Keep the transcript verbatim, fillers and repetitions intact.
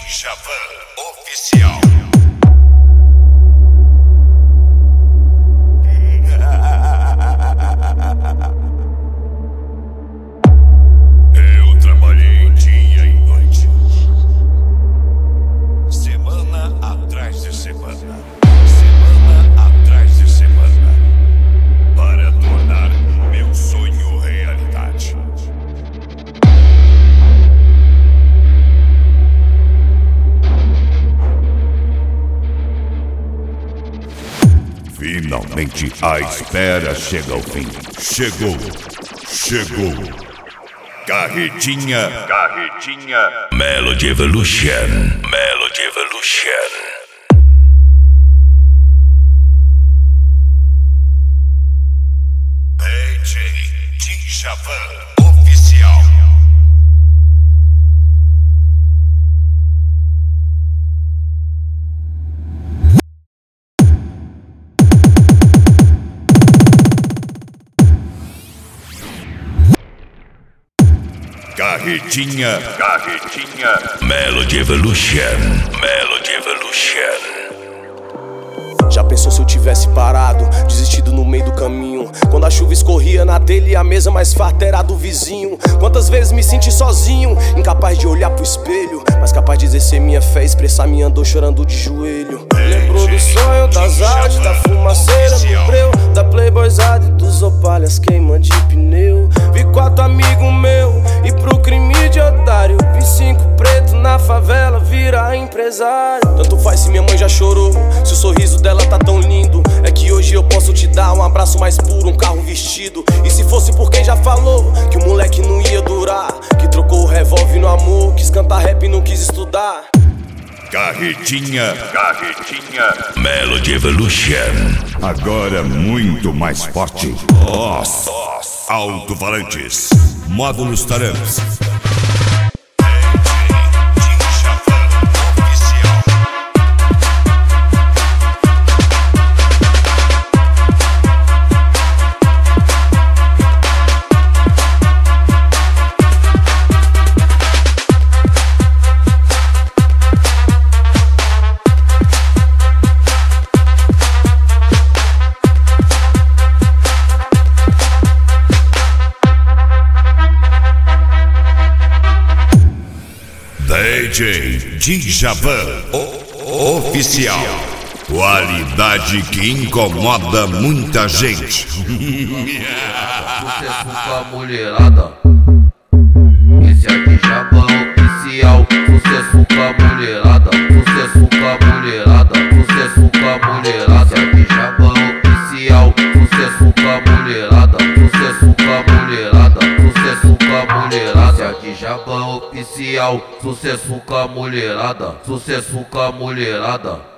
Djavan Oficial. Eu trabalhei dia e noite, semana atrás de semana, semana atrás de semana, para tornar meu sonho realidade. Finalmente a espera chega ao fim. Chegou, chegou. Carretinha, carretinha. Melody Evolution, Melody Evolution. D J Djavan Oficial. Carretinha, carretinha. Melody Evolution, Melody Evolution. Já pensou se eu tivesse parado, desistido no meio do caminho? Quando a chuva escorria na telha e a mesa mais farta era do vizinho. Quantas vezes me senti sozinho, incapaz de olhar pro espelho, mas capaz de exercer minha fé, expressar minha dor chorando de joelho. Lembro do sonho, das artes, da fumaceira no breu, da playboyzada e dos opalhas queimando de pneu. Vi quatro amigos meus e pro crime de otário, vi cinco pretos na favela virar empresário. Tanto faz se minha mãe já chorou, se o sorriso dela tá tão lindo. É que hoje eu posso te dar um abraço mais puro, um carro vestido. E se fosse por quem já falou que o moleque não ia durar, que trocou o revólver no amor, quis cantar rap e não quis estudar. Carretinha, carretinha. Melody Evolution. Agora muito mais forte. Os alto-falantes, módulos tarantes. D J Djavan Oficial. Qualidade que incomoda muita gente. Sucesso com a mulherada. Esse é Djavan Oficial. Sucesso com a mulherada. Sucesso com a mulherada. Sucesso com a mulherada. Esse é Djavan Oficial. Sucesso com a mulherada. Sucesso com a mulherada. Sucesso com a mulherada. Esse é Djavan Oficial. Sucesso com a mulherada. Sucesso com a mulherada.